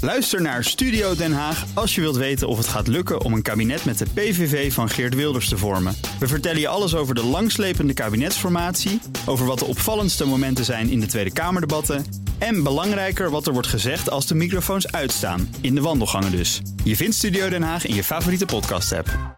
Luister naar Studio Den Haag als je wilt weten of het gaat lukken om een kabinet met de PVV van Geert Wilders te vormen. We vertellen je alles over de langslepende kabinetsformatie, over wat de opvallendste momenten zijn in de Tweede Kamerdebatten en belangrijker wat er wordt gezegd als de microfoons uitstaan, in de wandelgangen dus. Je vindt Studio Den Haag in je favoriete podcast-app.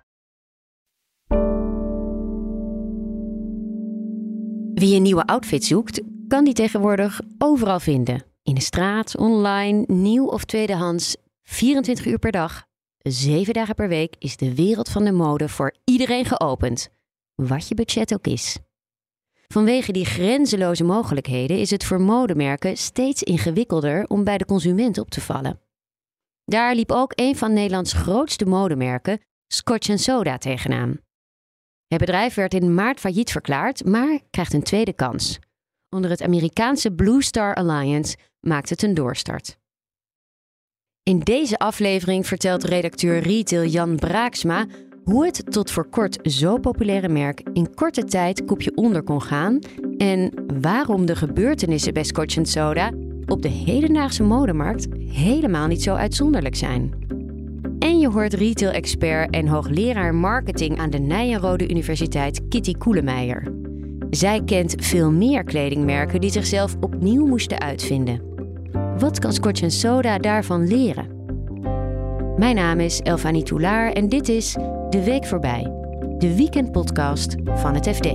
Wie een nieuwe outfit zoekt, kan die tegenwoordig overal vinden. In de straat, online, nieuw of tweedehands, 24 uur per dag, 7 dagen per week is de wereld van de mode voor iedereen geopend. Wat je budget ook is. Vanwege die grenzeloze mogelijkheden is het voor modemerken steeds ingewikkelder om bij de consument op te vallen. Daar liep ook een van Nederlands grootste modemerken, Scotch & Soda, tegenaan. Het bedrijf werd in maart failliet verklaard, maar krijgt een tweede kans. Onder het Amerikaanse Blue Star Alliance maakt het een doorstart. In deze aflevering vertelt redacteur retail Jan Braaksma hoe het tot voor kort zo populaire merk in korte tijd kopje onder kon gaan en waarom de gebeurtenissen bij Scotch & Soda op de hedendaagse modemarkt helemaal niet zo uitzonderlijk zijn. En je hoort retail-expert en hoogleraar marketing aan de Nijenrode Universiteit Kitty Koelemeijer. Zij kent veel meer kledingmerken die zichzelf opnieuw moesten uitvinden. Wat kan Scotch & Soda daarvan leren? Mijn naam is Elfanie Toulaar en dit is De Week Voorbij, de weekendpodcast van het FD.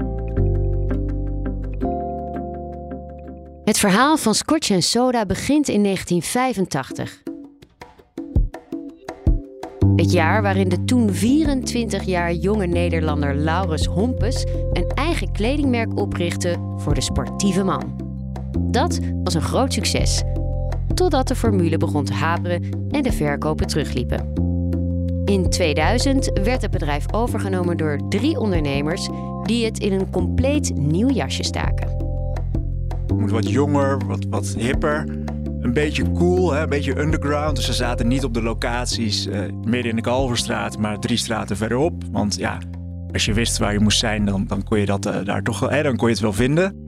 Het verhaal van Scotch & Soda begint in 1985. Het jaar waarin de toen 24 jaar jonge Nederlander Laurens Hompes een eigen kledingmerk oprichtte voor de sportieve man. Dat was een groot succes, totdat de formule begon te haperen en de verkopen terugliepen. In 2000 werd het bedrijf overgenomen door 3 ondernemers die het in een compleet nieuw jasje staken. Het moet wat jonger, wat hipper. Een beetje cool, een beetje underground. Dus ze zaten niet op de locaties midden in de Kalverstraat, maar 3 straten verderop. Want ja, als je wist waar je moest zijn, dan kon je dat daar toch wel, dan kon je het wel vinden.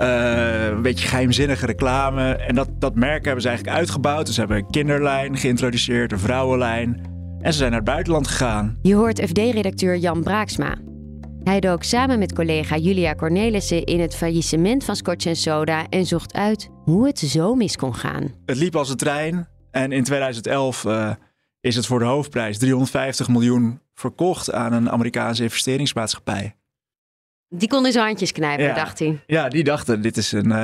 Een beetje geheimzinnige reclame. En dat merk hebben ze eigenlijk uitgebouwd. Dus ze hebben een kinderlijn geïntroduceerd, een vrouwenlijn. En ze zijn naar het buitenland gegaan. Je hoort FD-redacteur Jan Braaksma. Hij dook samen met collega Julia Cornelissen in het faillissement van Scotch & Soda en zocht uit hoe het zo mis kon gaan. Het liep als een trein en in 2011 is het voor de hoofdprijs 350 miljoen verkocht aan een Amerikaanse investeringsmaatschappij. Die kon in zijn handjes knijpen, dacht hij. Ja, die dachten, dit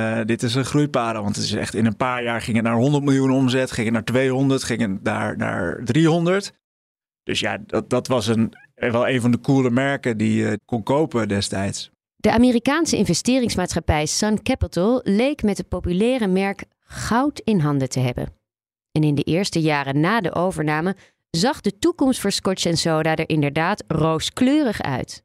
is een groeiparel. Want het is echt in een paar jaar ging het naar 100 miljoen omzet, ging het naar 200, ging het naar 300. Dus ja, dat was wel een van de coole merken die je kon kopen destijds. De Amerikaanse investeringsmaatschappij Sun Capital leek met het populaire merk goud in handen te hebben. En in de eerste jaren na de overname zag de toekomst voor Scotch & Soda er inderdaad rooskleurig uit.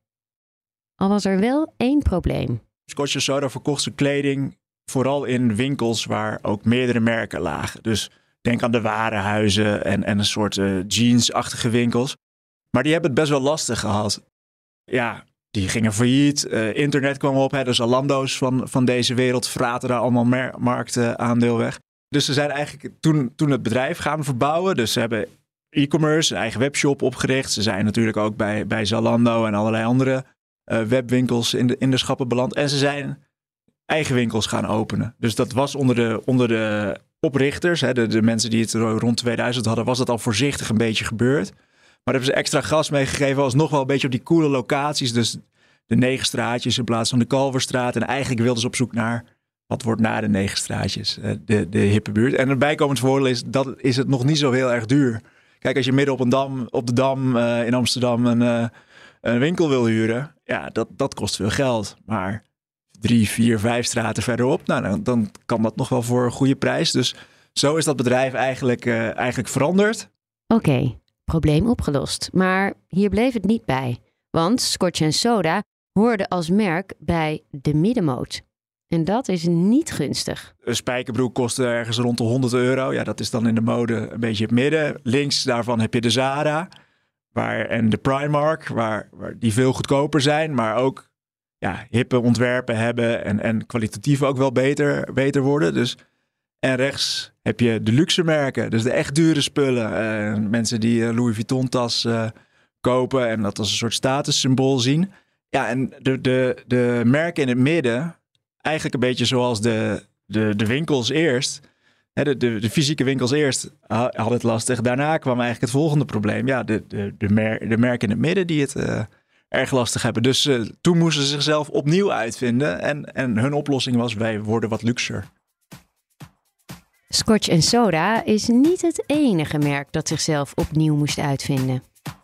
Al was er wel 1 probleem. Scotch & Soda verkocht zijn kleding vooral in winkels waar ook meerdere merken lagen. Dus denk aan de warenhuizen en een soort jeansachtige winkels. Maar die hebben het best wel lastig gehad. Ja, die gingen failliet. Internet kwam op. De Zalando's van deze wereld vraten daar allemaal marktaandeel weg. Dus ze zijn eigenlijk toen het bedrijf gaan verbouwen. Dus ze hebben e-commerce, een eigen webshop opgericht. Ze zijn natuurlijk ook bij Zalando en allerlei andere webwinkels in de schappen beland. En ze zijn eigen winkels gaan openen. Dus dat was onder de oprichters, de mensen die het rond 2000 hadden, was dat al voorzichtig een beetje gebeurd. Maar daar hebben ze extra gas mee gegeven, alsnog wel een beetje op die coole locaties. Dus de 9 straatjes in plaats van de Kalverstraat. En eigenlijk wilden ze op zoek naar wat wordt na de 9 straatjes, de hippe buurt. En een bijkomend voordeel is het nog niet zo heel erg duur. Kijk, als je midden op de Dam in Amsterdam een winkel wil huren, ja, dat kost veel geld. Maar 3, 4, 5 straten verderop, nou, dan kan dat nog wel voor een goede prijs. Dus zo is dat bedrijf eigenlijk veranderd. Oké, probleem opgelost. Maar hier bleef het niet bij. Want Scotch & Soda hoorde als merk bij de middenmoot. En dat is niet gunstig. Een spijkerbroek kostte ergens rond de €100. Ja, dat is dan in de mode een beetje het midden. Links daarvan heb je de Zara en de Primark, waar die veel goedkoper zijn, maar ook hippe ontwerpen hebben en kwalitatief ook wel beter worden. Dus, en rechts heb je de luxe merken, dus de echt dure spullen. Mensen die Louis Vuitton tas kopen en dat als een soort statussymbool zien. Ja, en de merken in het midden, eigenlijk een beetje zoals de winkels eerst. De fysieke winkels eerst hadden het lastig. Daarna kwam eigenlijk het volgende probleem. Ja, de merken in het midden die het erg lastig hebben. Dus toen moesten ze zichzelf opnieuw uitvinden. En hun oplossing was, wij worden wat luxer. Scotch & Soda is niet het enige merk dat zichzelf opnieuw moest uitvinden.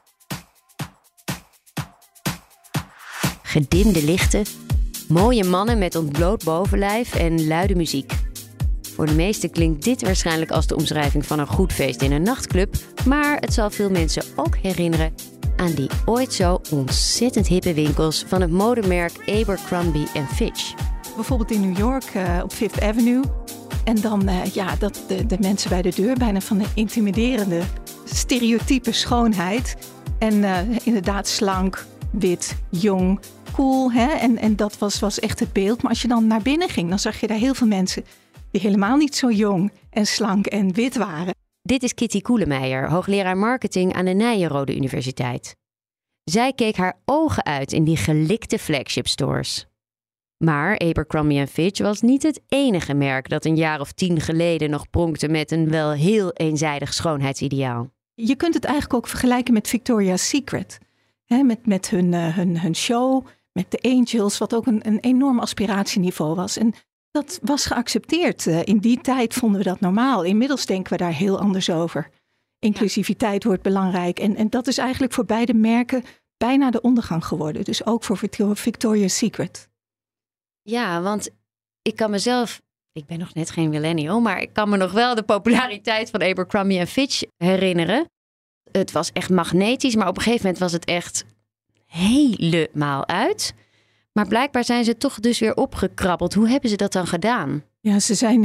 Gedimde lichten, mooie mannen met ontbloot bovenlijf en luide muziek. Voor de meesten klinkt dit waarschijnlijk als de omschrijving van een goed feest in een nachtclub, maar het zal veel mensen ook herinneren aan die ooit zo ontzettend hippe winkels van het modemerk Abercrombie & Fitch. Bijvoorbeeld in New York op Fifth Avenue. En dan de mensen bij de deur, bijna van een intimiderende, stereotype schoonheid. En inderdaad slank, wit, jong, cool. Hè? En dat was echt het beeld. Maar als je dan naar binnen ging, dan zag je daar heel veel mensen die helemaal niet zo jong en slank en wit waren. Dit is Kitty Koelemeijer, hoogleraar marketing aan de Nijenrode Universiteit. Zij keek haar ogen uit in die gelikte flagship stores. Maar Abercrombie & Fitch was niet het enige merk dat een jaar of 10 geleden nog pronkte met een wel heel eenzijdig schoonheidsideaal. Je kunt het eigenlijk ook vergelijken met Victoria's Secret. Hè, met hun show, met de Angels, wat ook een enorm aspiratieniveau was. En dat was geaccepteerd. In die tijd vonden we dat normaal. Inmiddels denken we daar heel anders over. Inclusiviteit wordt belangrijk. En dat is eigenlijk voor beide merken bijna de ondergang geworden. Dus ook voor Victoria's Secret. Ja, want ik ben nog net geen millennial, maar ik kan me nog wel de populariteit van Abercrombie & Fitch herinneren. Het was echt magnetisch, maar op een gegeven moment was het echt helemaal uit. Maar blijkbaar zijn ze toch dus weer opgekrabbeld. Hoe hebben ze dat dan gedaan? Ja, ze zijn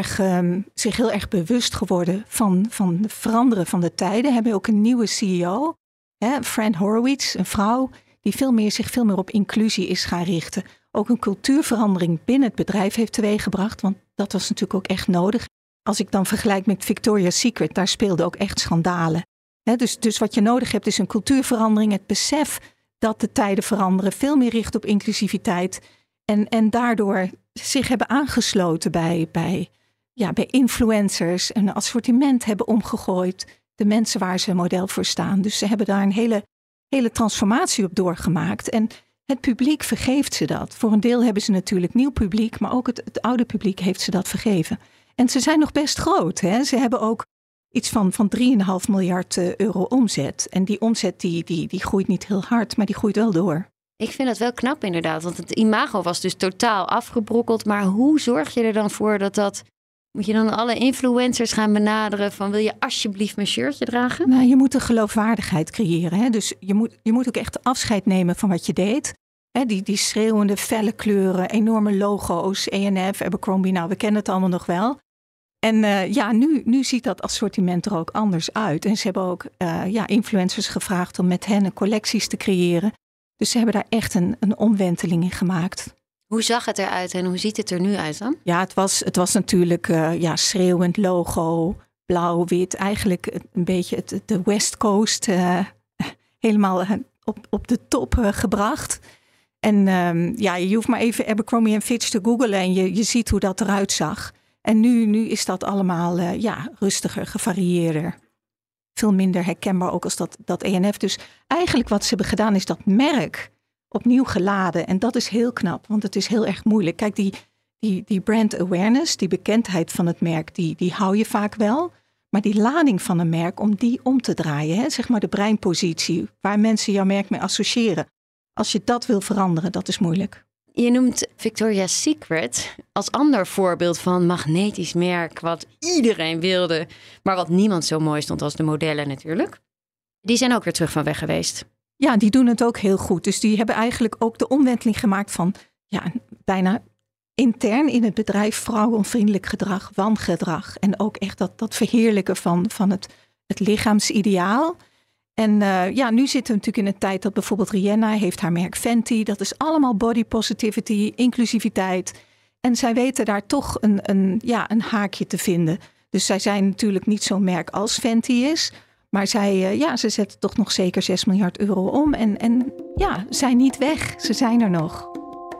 zich heel erg bewust geworden van het veranderen van de tijden. Hebben ook een nieuwe CEO, Fran Horowitz, een vrouw die zich veel meer op inclusie is gaan richten. Ook een cultuurverandering binnen het bedrijf heeft teweeggebracht. Want dat was natuurlijk ook echt nodig. Als ik dan vergelijk met Victoria's Secret, daar speelden ook echt schandalen. Dus wat je nodig hebt is een cultuurverandering. Het besef dat de tijden veranderen. Veel meer richt op inclusiviteit. En daardoor zich hebben aangesloten bij influencers. Een assortiment hebben omgegooid. De mensen waar ze model voor staan. Dus ze hebben daar een hele transformatie op doorgemaakt. En het publiek vergeeft ze dat. Voor een deel hebben ze natuurlijk nieuw publiek, maar ook het oude publiek heeft ze dat vergeven. En ze zijn nog best groot. Hè? Ze hebben ook iets van 3,5 miljard euro omzet. En die omzet die groeit niet heel hard, maar die groeit wel door. Ik vind dat wel knap inderdaad, want het imago was dus totaal afgebrokkeld. Maar hoe zorg je er dan voor dat... Moet je dan alle influencers gaan benaderen van wil je alsjeblieft mijn shirtje dragen? Nou, je moet een geloofwaardigheid creëren. Hè? Dus je moet ook echt afscheid nemen van wat je deed. Hè? Die schreeuwende felle kleuren, enorme logo's, A&F, Abercrombie, nou we kennen het allemaal nog wel. En nu ziet dat assortiment er ook anders uit. En ze hebben ook influencers gevraagd om met hen collecties te creëren. Dus ze hebben daar echt een omwenteling in gemaakt. Hoe zag het eruit en hoe ziet het er nu uit dan? Ja, het was natuurlijk schreeuwend logo, blauw-wit. Eigenlijk een beetje de West Coast helemaal op de top gebracht. En je hoeft maar even Abercrombie & Fitch te googlen en je ziet hoe dat eruit zag. En nu is dat allemaal rustiger, gevarieerder. Veel minder herkenbaar ook als dat A&F. Dus eigenlijk wat ze hebben gedaan is dat merk opnieuw geladen. En dat is heel knap, want het is heel erg moeilijk. Kijk, die brand awareness, die bekendheid van het merk, die hou je vaak wel. Maar die lading van een merk, om die om te draaien, hè, zeg maar de breinpositie, waar mensen jouw merk mee associëren. Als je dat wil veranderen, dat is moeilijk. Je noemt Victoria's Secret als ander voorbeeld van magnetisch merk wat iedereen wilde, maar wat niemand zo mooi stond als de modellen natuurlijk. Die zijn ook weer terug van weg geweest. Ja, die doen het ook heel goed. Dus die hebben eigenlijk ook de omwenteling gemaakt van bijna intern in het bedrijf vrouwenvriendelijk gedrag, wangedrag. En ook echt dat verheerlijken van het lichaamsideaal. En nu zitten we natuurlijk in een tijd dat bijvoorbeeld Rihanna heeft haar merk Fenty. Dat is allemaal body positivity, inclusiviteit. En zij weten daar toch een haakje te vinden. Dus zij zijn natuurlijk niet zo'n merk als Fenty is. Maar ze zetten toch nog zeker 6 miljard euro om. En zijn niet weg. Ze zijn er nog.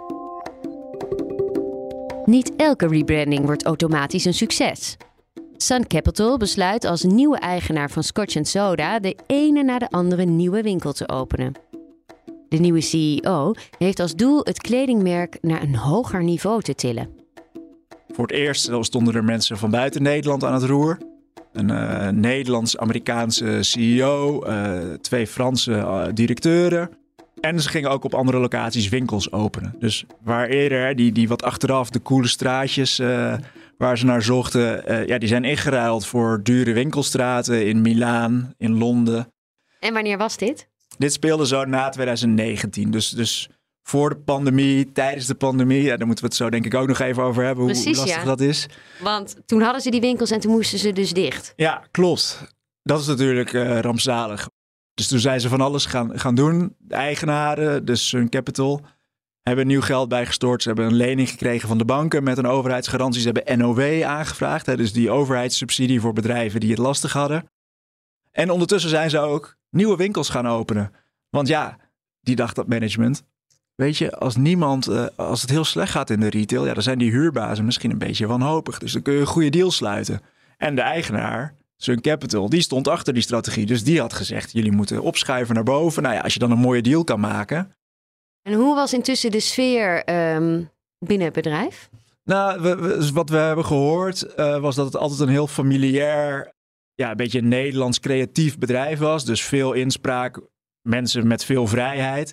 Niet elke rebranding wordt automatisch een succes. Sun Capital besluit als nieuwe eigenaar van Scotch & Soda de ene na de andere nieuwe winkel te openen. De nieuwe CEO heeft als doel het kledingmerk naar een hoger niveau te tillen. Voor het eerst stonden er mensen van buiten Nederland aan het roer. Een Nederlands-Amerikaanse CEO, 2 Franse directeuren. En ze gingen ook op andere locaties winkels openen. Dus waar eerder die wat achteraf de coole straatjes waar ze naar zochten, die zijn ingeruild voor dure winkelstraten in Milaan, in Londen. En wanneer was dit? Dit speelde zo na 2019. Dus voor de pandemie, tijdens de pandemie. Ja, daar moeten we het zo denk ik ook nog even over hebben. Precies, hoe lastig dat is. Want toen hadden ze die winkels en toen moesten ze dus dicht. Ja, klopt. Dat is natuurlijk rampzalig. Dus toen zijn ze van alles gaan doen. De eigenaren, dus Sun Capital, hebben nieuw geld bijgestort. Ze hebben een lening gekregen van de banken met een overheidsgarantie. Ze hebben NOW aangevraagd. Dus die overheidssubsidie voor bedrijven die het lastig hadden. En ondertussen zijn ze ook nieuwe winkels gaan openen. Want die dacht dat management. Weet je, als het heel slecht gaat in de retail, dan zijn die huurbazen misschien een beetje wanhopig. Dus dan kun je een goede deal sluiten. En de eigenaar, Sun Capital, die stond achter die strategie. Dus die had gezegd, jullie moeten opschuiven naar boven. Nou ja, als je dan een mooie deal kan maken. En hoe was intussen de sfeer binnen het bedrijf? Nou, wat we hebben gehoord was dat het altijd een heel familiair, een beetje een Nederlands creatief bedrijf was. Dus veel inspraak, mensen met veel vrijheid.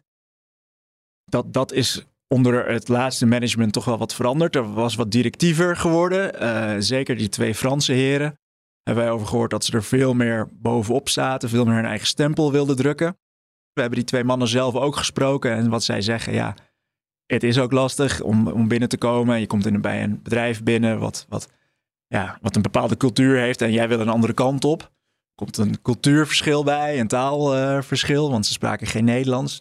Dat is onder het laatste management toch wel wat veranderd. Er was wat directiever geworden. Zeker die 2 Franse heren. Hebben wij over gehoord dat ze er veel meer bovenop zaten. Veel meer hun eigen stempel wilden drukken. We hebben die 2 mannen zelf ook gesproken. En wat zij zeggen, het is ook lastig om binnen te komen. Je komt bij een bedrijf binnen wat een bepaalde cultuur heeft. En jij wil een andere kant op. Er komt een cultuurverschil bij, een taalverschil. Want ze spraken geen Nederlands.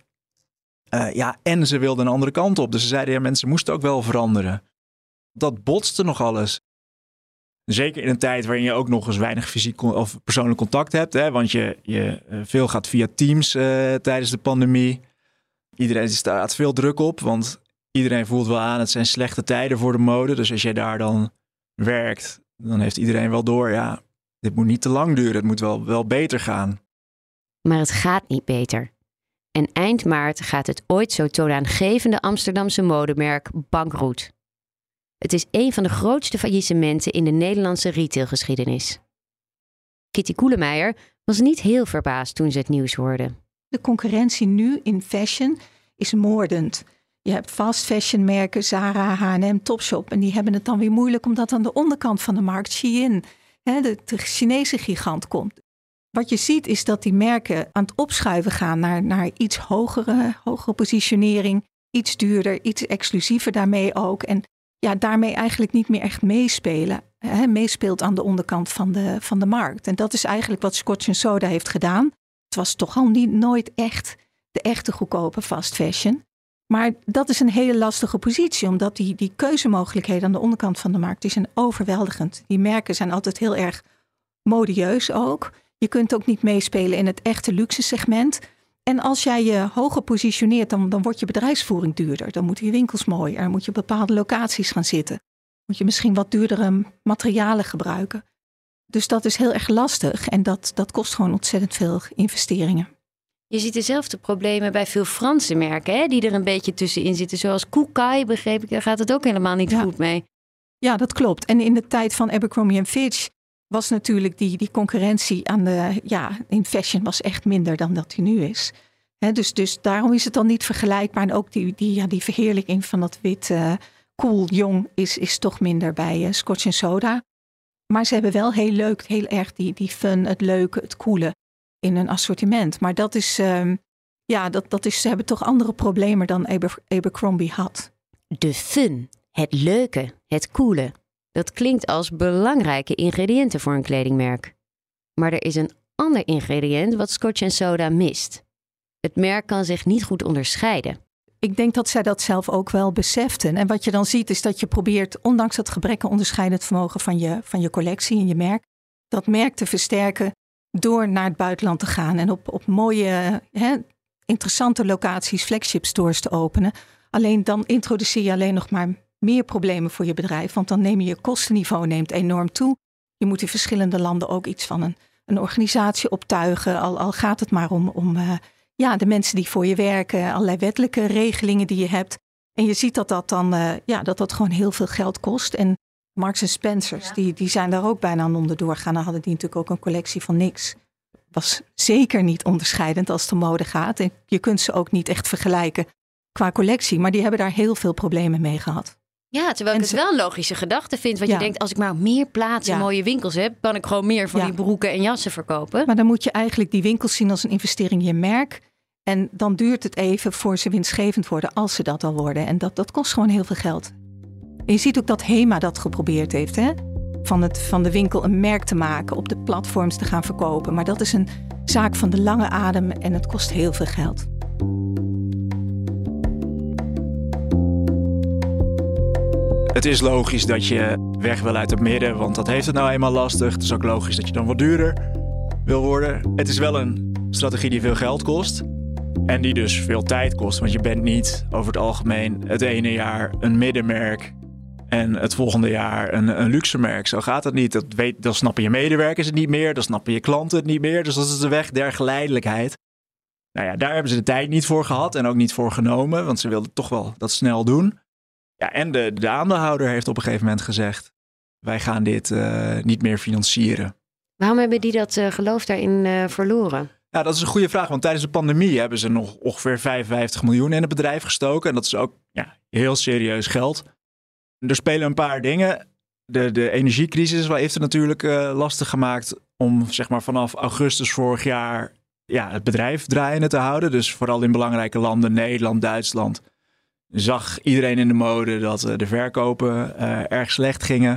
En ze wilden een andere kant op. Dus ze zeiden, mensen moesten ook wel veranderen. Dat botste nog alles. Zeker in een tijd waarin je ook nog eens weinig fysiek of persoonlijk contact hebt. Hè? Want je veel gaat via Teams tijdens de pandemie. Iedereen staat veel druk op. Want iedereen voelt wel aan, het zijn slechte tijden voor de mode. Dus als jij daar dan werkt, dan heeft iedereen wel door. Dit moet niet te lang duren. Het moet wel beter gaan. Maar het gaat niet beter. En eind maart gaat het ooit zo toonaangevende Amsterdamse modemerk bankroet. Het is een van de grootste faillissementen in de Nederlandse retailgeschiedenis. Kitty Koelemeijer was niet heel verbaasd toen ze het nieuws hoorde. De concurrentie nu in fashion is moordend. Je hebt fast fashion merken, Zara, H&M, Topshop. En die hebben het dan weer moeilijk omdat aan de onderkant van de markt Shein, de Chinese gigant, komt. Wat je ziet is dat die merken aan het opschuiven gaan naar iets hogere positionering. Iets duurder, iets exclusiever daarmee ook. En daarmee eigenlijk niet meer echt meespelen. Meespeelt aan de onderkant van de markt. En dat is eigenlijk wat Scotch & Soda heeft gedaan. Het was toch al nooit echt de echte goedkope fast fashion. Maar dat is een hele lastige positie. Omdat die keuzemogelijkheden aan de onderkant van de markt die zijn overweldigend. Die merken zijn altijd heel erg modieus ook. Je kunt ook niet meespelen in het echte luxe segment. En als jij je hoger positioneert, dan wordt je bedrijfsvoering duurder. Dan moeten je winkels mooier. Dan moet je op bepaalde locaties gaan zitten. Moet je misschien wat duurdere materialen gebruiken. Dus dat is heel erg lastig. En dat kost gewoon ontzettend veel investeringen. Je ziet dezelfde problemen bij veel Franse merken, die er een beetje tussenin zitten. Zoals Kookai, begreep ik, daar gaat het ook helemaal niet goed mee. Ja, dat klopt. En in de tijd van Abercrombie & Fitch was natuurlijk die concurrentie in fashion was echt minder dan dat die nu is. Dus daarom is het dan niet vergelijkbaar. En ook die verheerlijking van dat wit cool jong is toch minder bij Scotch & Soda. Maar ze hebben wel heel erg die fun, het leuke, het coole in hun assortiment. Maar dat is, ze hebben toch andere problemen dan Abercrombie had. De fun, het leuke, het coole. Dat klinkt als belangrijke ingrediënten voor een kledingmerk. Maar er is een ander ingrediënt wat Scotch & Soda mist. Het merk kan zich niet goed onderscheiden. Ik denk dat zij dat zelf ook wel beseften. En wat je dan ziet is dat je probeert, ondanks dat gebrek aan onderscheidend vermogen van je collectie en je merk, dat merk te versterken door naar het buitenland te gaan en op mooie, interessante locaties flagship stores te openen. Alleen dan introduceer je alleen nog maar meer problemen voor je bedrijf, want dan neem je kostenniveau neemt enorm toe. Je moet in verschillende landen ook iets van een organisatie optuigen, al gaat het maar om de mensen die voor je werken, allerlei wettelijke regelingen die je hebt. En je ziet dat dat gewoon heel veel geld kost. En Marks & Spencers, die zijn daar ook bijna aan onderdoor gaan. Dan hadden die natuurlijk ook een collectie van niks. Was zeker niet onderscheidend als het om mode gaat. En je kunt ze ook niet echt vergelijken qua collectie. Maar die hebben daar heel veel problemen mee gehad. Ja, terwijl ik het wel een logische gedachte vind. Want je denkt, als ik maar meer plaats en mooie winkels heb, kan ik gewoon meer van die broeken en jassen verkopen. Maar dan moet je eigenlijk die winkels zien als een investering in je merk. En dan duurt het even voor ze winstgevend worden, als ze dat al worden. En dat kost gewoon heel veel geld. En je ziet ook dat HEMA dat geprobeerd heeft, hè? Van de winkel een merk te maken, op de platforms te gaan verkopen. Maar dat is een zaak van de lange adem en het kost heel veel geld. Het is logisch dat je weg wil uit het midden, want dat heeft het nou eenmaal lastig. Het is ook logisch dat je dan wat duurder wil worden. Het is wel een strategie die veel geld kost en die dus veel tijd kost. Want je bent niet over het algemeen het ene jaar een middenmerk en het volgende jaar een luxe merk. Zo gaat het niet. Dan snappen je medewerkers het niet meer, dan snappen je klanten het niet meer. Dus dat is de weg der geleidelijkheid. Nou ja, daar hebben ze de tijd niet voor gehad en ook niet voor genomen, want ze wilden toch wel dat snel doen. Ja, en de aandeelhouder heeft op een gegeven moment gezegd, wij gaan dit niet meer financieren. Waarom hebben die dat geloof daarin verloren? Ja, dat is een goede vraag, want tijdens de pandemie hebben ze nog ongeveer 55 miljoen in het bedrijf gestoken. En dat is ook heel serieus geld. Er spelen een paar dingen. De energiecrisis heeft het natuurlijk lastig gemaakt om zeg maar vanaf augustus vorig jaar het bedrijf draaiende te houden. Dus vooral in belangrijke landen, Nederland, Duitsland, zag iedereen in de mode dat de verkopen erg slecht gingen.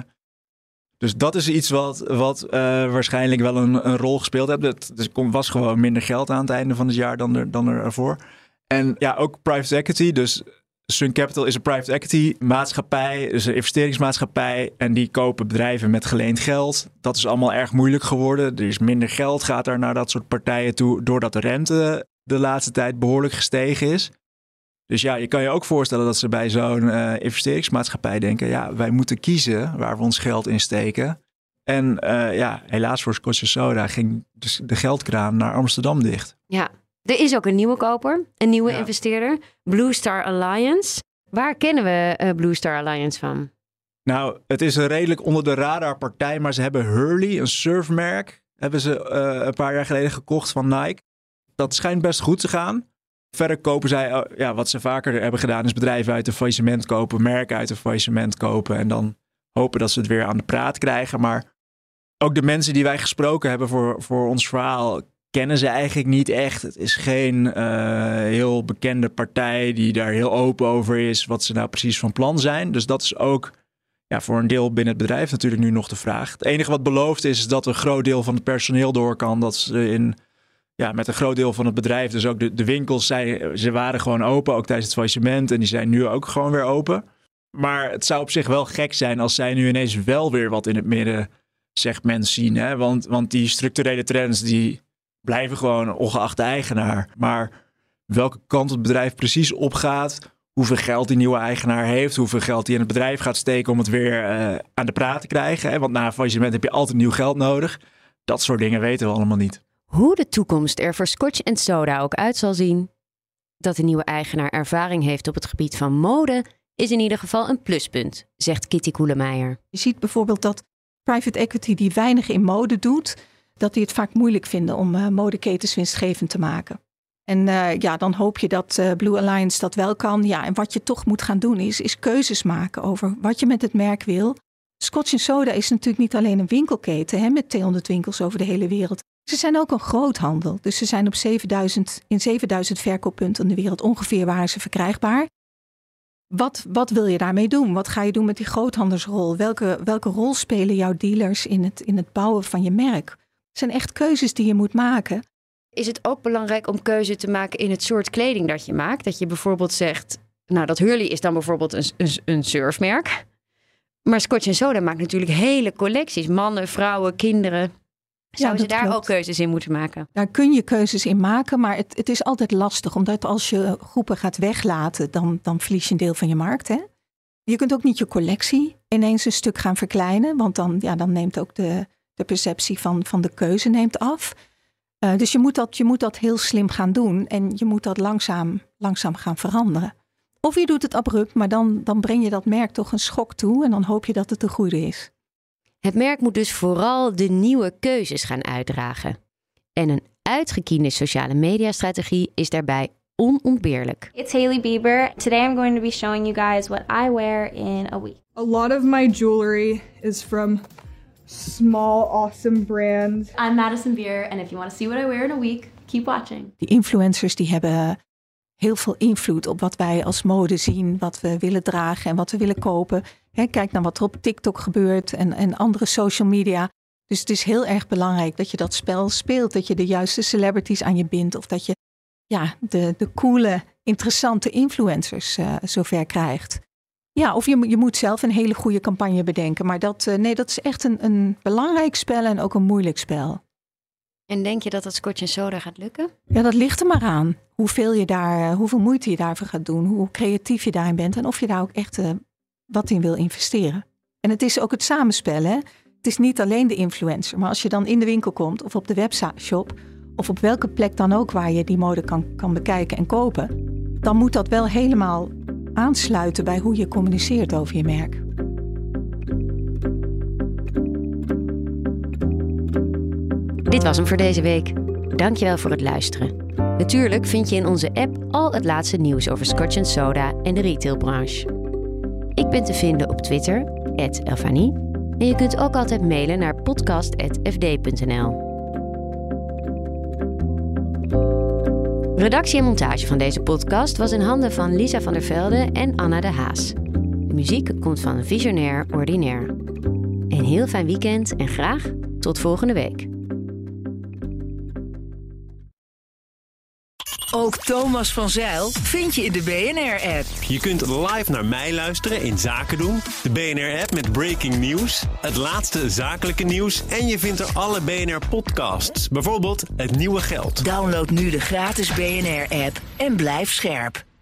Dus dat is iets wat waarschijnlijk wel een rol gespeeld heeft. Er was gewoon minder geld aan het einde van het jaar dan ervoor. En ja, ook private equity. Dus Sun Capital is een private equity maatschappij, dus een investeringsmaatschappij. En die kopen bedrijven met geleend geld. Dat is allemaal erg moeilijk geworden. Er is minder geld, gaat er naar dat soort partijen toe, doordat de rente de laatste tijd behoorlijk gestegen is. Dus ja, je kan je ook voorstellen dat ze bij zo'n investeringsmaatschappij denken, wij moeten kiezen waar we ons geld in steken. En helaas voor Scotch & Soda ging dus de geldkraan naar Amsterdam dicht. Ja, er is ook een nieuwe koper, een nieuwe investeerder, Blue Star Alliance. Waar kennen we Blue Star Alliance van? Nou, het is een redelijk onder de radar partij, maar ze hebben Hurley, een surfmerk, hebben ze een paar jaar geleden gekocht van Nike. Dat schijnt best goed te gaan. Verder kopen zij, wat ze vaker hebben gedaan, is bedrijven uit een faillissement kopen, merken uit een faillissement kopen en dan hopen dat ze het weer aan de praat krijgen. Maar ook de mensen die wij gesproken hebben voor ons verhaal kennen ze eigenlijk niet echt. Het is geen heel bekende partij die daar heel open over is wat ze nou precies van plan zijn. Dus dat is ook voor een deel binnen het bedrijf natuurlijk nu nog de vraag. Het enige wat beloofd is dat een groot deel van het personeel door kan, dat ze met een groot deel van het bedrijf, dus ook de winkels, ze waren gewoon open, ook tijdens het faillissement. En die zijn nu ook gewoon weer open. Maar het zou op zich wel gek zijn als zij nu ineens wel weer wat in het middensegment zien. Hè? Want die structurele trends, die blijven gewoon ongeacht de eigenaar. Maar welke kant het bedrijf precies opgaat, hoeveel geld die nieuwe eigenaar heeft, hoeveel geld die in het bedrijf gaat steken om het weer aan de praat te krijgen. Hè? Want na een faillissement heb je altijd nieuw geld nodig. Dat soort dingen weten we allemaal niet. Hoe de toekomst er voor Scotch & Soda ook uit zal zien, dat de nieuwe eigenaar ervaring heeft op het gebied van mode, is in ieder geval een pluspunt, zegt Kitty Koelemeijer. Je ziet bijvoorbeeld dat private equity die weinig in mode doet, dat die het vaak moeilijk vinden om modeketens winstgevend te maken. En dan hoop je dat Blue Alliance dat wel kan. Ja, en wat je toch moet gaan doen is keuzes maken over wat je met het merk wil. Scotch & Soda is natuurlijk niet alleen een winkelketen met 200 winkels over de hele wereld. Ze zijn ook een groothandel. Dus ze zijn op 7000 verkooppunten in de wereld ongeveer waren ze verkrijgbaar. Wat wil je daarmee doen? Wat ga je doen met die groothandelsrol? Welke rol spelen jouw dealers in het bouwen van je merk? Het zijn echt keuzes die je moet maken. is het ook belangrijk om keuze te maken in het soort kleding dat je maakt. Dat je bijvoorbeeld zegt, nou dat Hurley is dan bijvoorbeeld een surfmerk. Maar Scotch & Soda maakt natuurlijk hele collecties. Mannen, vrouwen, kinderen. Zouden ze daar klopt. ook keuzes in moeten maken? Daar kun je keuzes in maken, maar het is altijd lastig. Omdat als je groepen gaat weglaten, dan verlies je een deel van je markt. Hè? Je kunt ook niet je collectie ineens een stuk gaan verkleinen. Want dan neemt ook de perceptie van de keuze neemt af. Dus je moet dat heel slim gaan doen. En je moet dat langzaam gaan veranderen. Of je doet het abrupt, maar dan breng je dat merk toch een schok toe. En dan hoop je dat het de goede is. Het merk moet dus vooral de nieuwe keuzes gaan uitdragen. En een uitgekiende sociale mediastrategie is daarbij onontbeerlijk. It's Hailey Bieber. Today I'm going to be showing you guys what I wear in a week. A lot of my jewelry is from small, awesome brands. I'm Madison Beer, and if you want to see what I wear in a week, keep watching. Die influencers die hebben heel veel invloed op wat wij als mode zien, wat we willen dragen en wat we willen kopen. Kijk naar wat er op TikTok gebeurt en andere social media. Dus het is heel erg belangrijk dat je dat spel speelt. Dat je de juiste celebrities aan je bindt. Of dat je de coole, interessante influencers zover krijgt. Ja, of je moet zelf een hele goede campagne bedenken. Maar dat is echt een belangrijk spel en ook een moeilijk spel. En denk je dat dat Scotch & Soda gaat lukken? Ja, dat ligt er maar aan. Hoeveel moeite je daarvoor gaat doen. Hoe creatief je daarin bent. En of je daar ook echt wat in wil investeren. En het is ook het samenspel. Hè? Het is niet alleen de influencer. Maar als je dan in de winkel komt of op de webshop. Of op welke plek dan ook waar je die mode kan bekijken en kopen. Dan moet dat wel helemaal aansluiten bij hoe je communiceert over je merk. Dit was hem voor deze week. Dankjewel voor het luisteren. Natuurlijk vind je in onze app al het laatste nieuws over Scotch & Soda en de retailbranche. Ik ben te vinden op Twitter, @Elfanie. En je kunt ook altijd mailen naar podcast@fd.nl. Redactie en montage van deze podcast was in handen van Lisa van der Velde en Anna de Haas. De muziek komt van Visionair Ordinaire. Een heel fijn weekend en graag tot volgende week. Ook Thomas van Zijl vind je in de BNR-app. Je kunt live naar mij luisteren in Zaken doen, de BNR-app met breaking news, het laatste zakelijke nieuws en je vindt er alle BNR-podcasts, bijvoorbeeld Het Nieuwe Geld. Download nu de gratis BNR-app en blijf scherp.